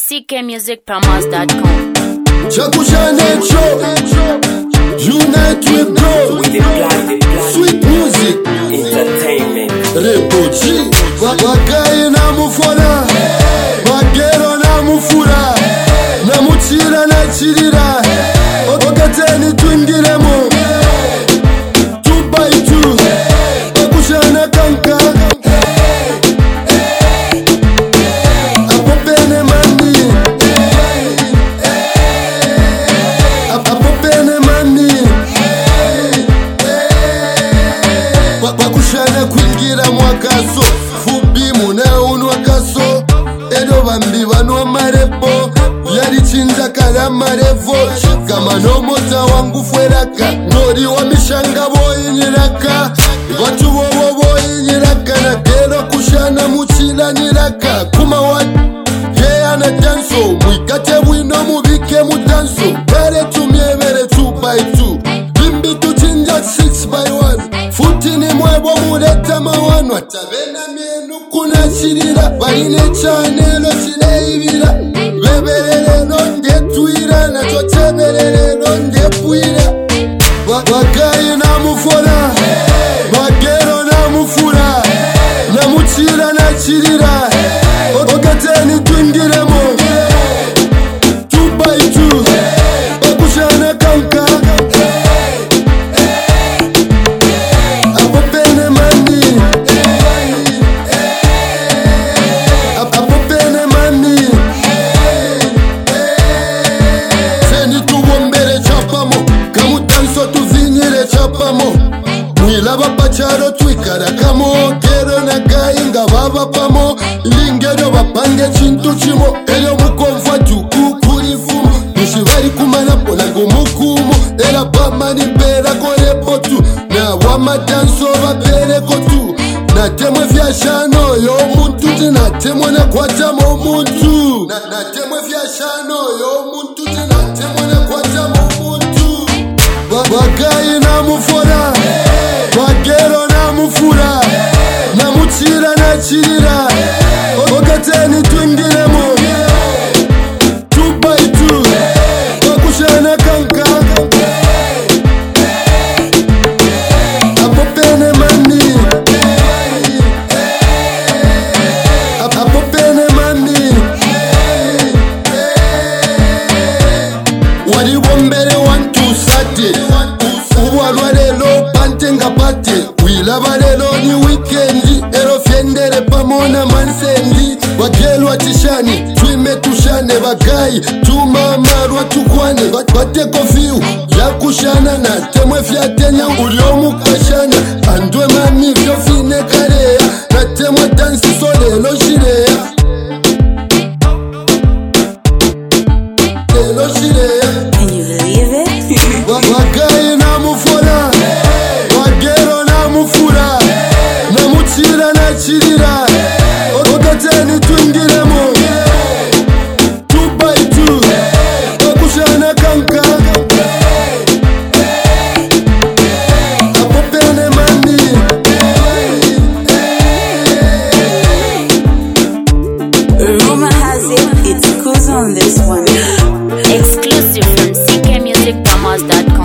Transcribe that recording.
ckmusicpromos.com. Chakushanecho, unite we grow. Sweet music, entertainment. Repochi, wakaye na mufona, magero na mufura, na muchira na chirira, okateni twingiremo, 2x2, wakushana kanka. Wakushana kuingira mwakaso, fubi muna unwakaso, edo bambi banwa marepo, yari chinza kala marevo, shikama no mota wangu fweraka, nori wa mishanga boyi nyiraka, watu wowo boyi nyiraka, na kero kushana muchila nyiraka, kuma watu, yeah na danso, mwikate wino mubike mudanso, bare tumievere 2x2, bimbi tuchinja 6x1, futini mwebo muleta mawano, atabena mienu kuna shirira, baine chanelo shireibira, bebelele nonge tuira, na chotebelele nonge puira, wakaye na mufona, magero na mufura, na muchira na chirira, okateni twingiremo, 2x2, wakushana kanka. Mwilaba pacharo twikara kamo, kero na kainga baba pamo, lingero bapange chintu chimo, elio mukomfa juku kurifumo, nishibari kumana pola ngumukumo, ela bama ni pera kore potu, na wama danso bapere kotu, na temwe vyashano yo muntu, na temwe na kwacha mo muntu, na temwe vyashano yo muntu, na temwe na kwacha mo muntu, wakaye na mufona, magero na mufura, na muchira na chirira, okateni twingiremo, 2x2, wakushana kanka. Apopene mami, apopene mami, wali wombere wantu sate, uwalwalelo pantenga pate, wilaba lelo ni weekendi, ero fyendere pamona mansendi, wagelwa tishani, twime tushane bagai, tumamarwa tukwane, bateko fiu, ya kushana na temwe fyatenya, uliomu kashana, andwe mami vyo fine karea, na temwe dansi solelo shirea, lelo shirea. Can you believe it? Wakaye na mufona, magero na mufura, na muchira na chirira, okateni twingiremo, 2x2, wakushana kanka. Apopene mami, Rumor has it, it's Kuz on this one. Exclusive from ckmusicpromos.com.